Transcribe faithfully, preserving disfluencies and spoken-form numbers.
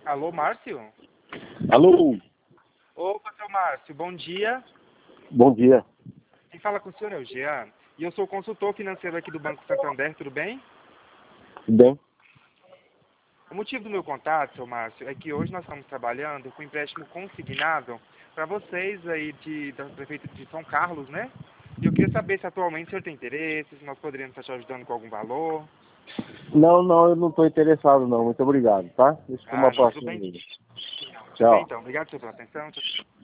Alô, Márcio? Alô, Opa, seu Márcio, bom dia. bom dia. Quem fala com o senhor é o Jean. E eu sou consultor financeiro aqui do Banco Santander, tudo bem? Tudo bem? O motivo do meu contato, seu Márcio, é que hoje nós estamos trabalhando com empréstimo consignado para vocês aí de, da Prefeitura de São Carlos, né? E eu queria saber se atualmente o senhor tem interesse, se nós poderíamos estar te ajudando com algum valor. Não, não, eu não estou interessado não. Muito obrigado, tá? Isso foi Ah, uma não, tudo próxima bem. vez. Tudo bem Tchau. então. Obrigado, senhor, pela atenção. Tchau, tchau.